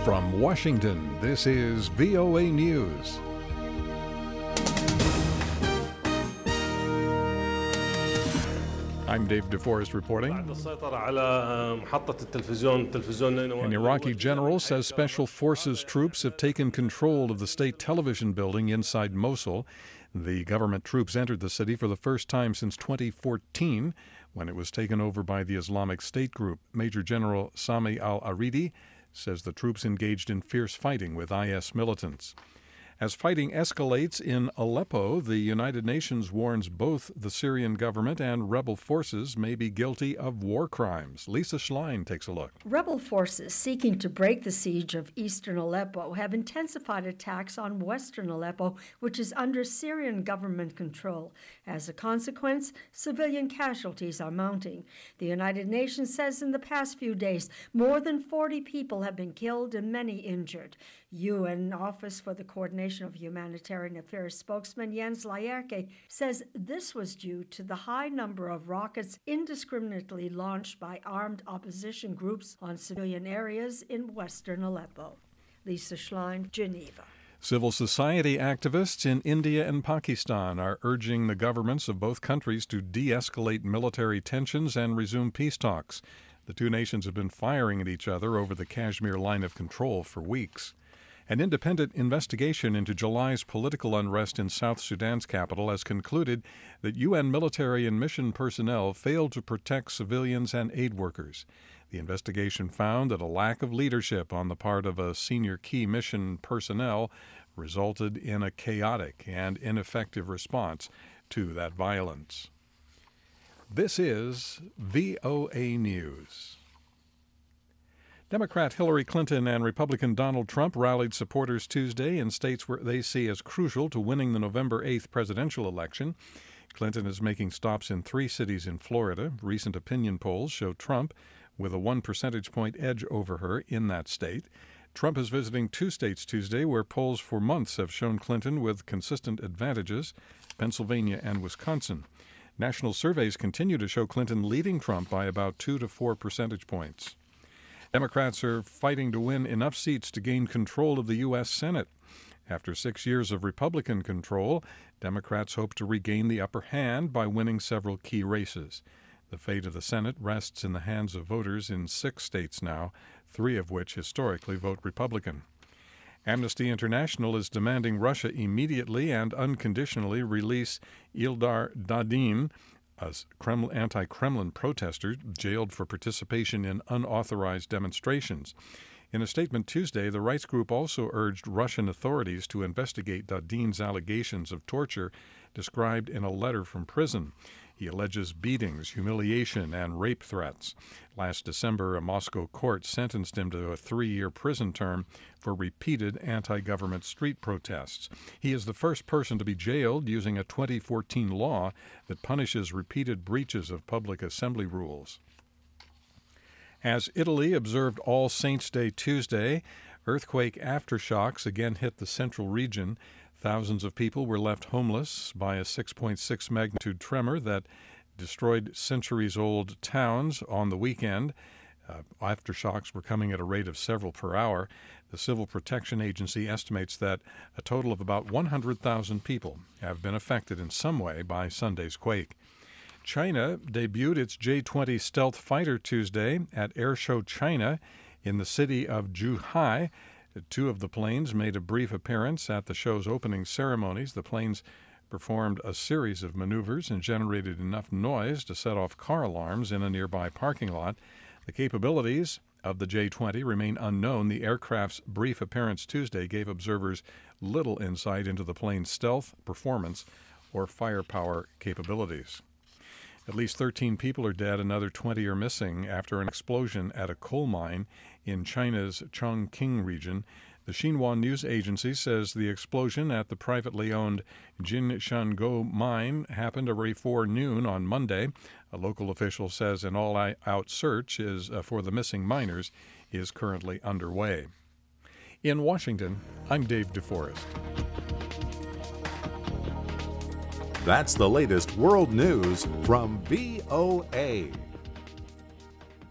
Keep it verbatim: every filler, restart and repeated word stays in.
From Washington, this is V O A News. I'm Dave DeForest reporting. An Iraqi general says special forces troops have taken control of the state television building inside Mosul. The government troops entered the city for the first time since twenty fourteen, when it was taken over by the Islamic State group. Major General Sami al-Aridi says the troops engaged in fierce fighting with I S militants. As fighting escalates in Aleppo, the United Nations warns both the Syrian government and rebel forces may be guilty of war crimes. Lisa Schlein takes a look. Rebel forces seeking to break the siege of eastern Aleppo have intensified attacks on western Aleppo, which is under Syrian government control. As a consequence, civilian casualties are mounting. The United Nations says in the past few days, more than forty people have been killed and many injured. U N Office for the Coordination of Humanitarian Affairs spokesman Jens Laerke says this was due to the high number of rockets indiscriminately launched by armed opposition groups on civilian areas in western Aleppo. Lisa Schlein, Geneva. Civil society activists in India and Pakistan are urging the governments of both countries to de-escalate military tensions and resume peace talks. The two nations have been firing at each other over the Kashmir line of control for weeks. An independent investigation into July's political unrest in South Sudan's capital has concluded that U N military and mission personnel failed to protect civilians and aid workers. The investigation found that a lack of leadership on the part of a senior key mission personnel resulted in a chaotic and ineffective response to that violence. This is V O A News. Democrat Hillary Clinton and Republican Donald Trump rallied supporters Tuesday in states where they see as crucial to winning the November eighth presidential election. Clinton is making stops in three cities in Florida. Recent opinion polls show Trump with a one percentage point edge over her in that state. Trump is visiting two states Tuesday where polls for months have shown Clinton with consistent advantages, Pennsylvania and Wisconsin. National surveys continue to show Clinton leading Trump by about two to four percentage points. Democrats are fighting to win enough seats to gain control of the U S Senate. After six years of Republican control, Democrats hope to regain the upper hand by winning several key races. The fate of the Senate rests in the hands of voters in six states now, three of which historically vote Republican. Amnesty International is demanding Russia immediately and unconditionally release Ildar Dadin, a Kremlin, anti-Kremlin protester jailed for participation in unauthorized demonstrations. In a statement Tuesday, the rights group also urged Russian authorities to investigate Dadin's allegations of torture described in a letter from prison. He alleges beatings, humiliation, and rape threats. Last December, a Moscow court sentenced him to a three-year prison term for repeated anti-government street protests. He is the first person to be jailed using a twenty fourteen law that punishes repeated breaches of public assembly rules. As Italy observed All Saints' Day Tuesday, earthquake aftershocks again hit the central region. Thousands of people were left homeless by a six point six magnitude tremor that destroyed centuries-old towns on the weekend. Uh, aftershocks were coming at a rate of several per hour. The Civil Protection Agency estimates that a total of about one hundred thousand people have been affected in some way by Sunday's quake. China debuted its J twenty stealth fighter Tuesday at Airshow China in the city of Zhuhai. Two of the planes made a brief appearance at the show's opening ceremonies. The planes performed a series of maneuvers and generated enough noise to set off car alarms in a nearby parking lot. The capabilities of the J twenty remain unknown. The aircraft's brief appearance Tuesday gave observers little insight into the plane's stealth, performance, or firepower capabilities. At least thirteen people are dead, another twenty are missing after an explosion at a coal mine in China's Chongqing region. The Xinhua news agency says the explosion at the privately owned Jinshanguo mine happened around before noon on Monday. A local official says an all-out search is uh, for the missing miners is currently underway. In Washington, I'm Dave DeForest. That's the latest world news from V O A.